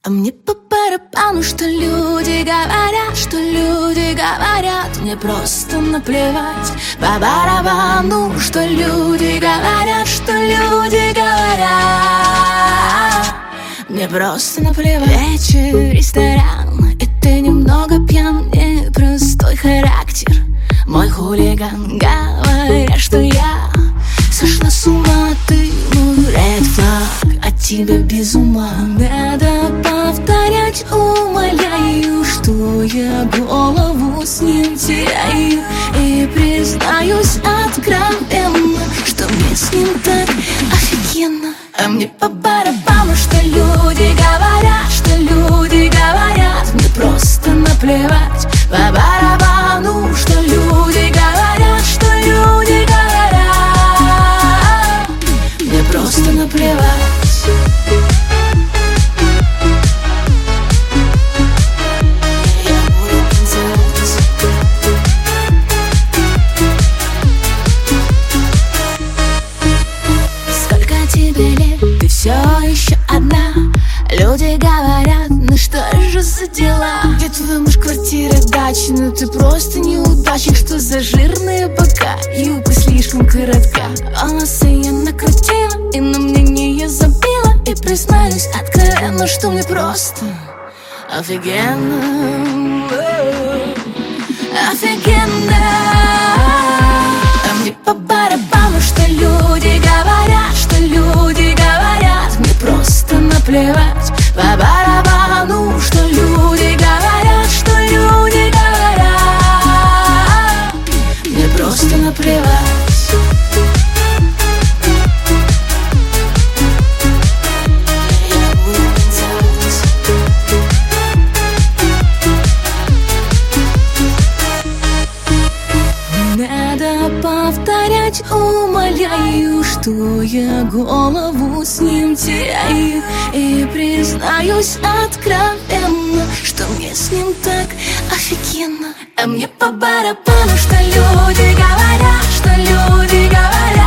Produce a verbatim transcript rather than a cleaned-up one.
А мне по барабану, что люди говорят, что люди говорят. Мне просто наплевать. По барабану, что люди говорят, что люди говорят. Мне просто наплевать. Вечер, ресторан, и ты немного пьян. Непростой характер, мой хулиган. Говорят, что я сошла с ума. Ты мой ред флаг, от тебя без ума. Надо повторять, умоляю, что я голову с ним теряю. И признаюсь откровенно, что мне с ним так офигенно. А мне по барабану, что люди говорят, что люди говорят. Мне просто наплевать. По барабану, что люди говорят, что люди говорят. Мне просто наплевать. Все еще одна. Люди говорят, ну что же за дела? Где твой муж, квартира, дача? Ну ты просто неудачник. Что за жирные бока? Юбка слишком коротка. Волосы я накрутила и на мнение забила. И признаюсь откровенно, что мне просто офигенно. Офигенно. А мне по барабану, что люди говорят, что люди говорят. Мне просто наплевать. По барабану, что люди говорят, что люди говорят. Мне просто наплевать. Надо повторять, умоляю, что я голову с ним теряю. И признаюсь откровенно, что мне с ним так офигенно. А мне по барабану, что люди говорят, что люди говорят.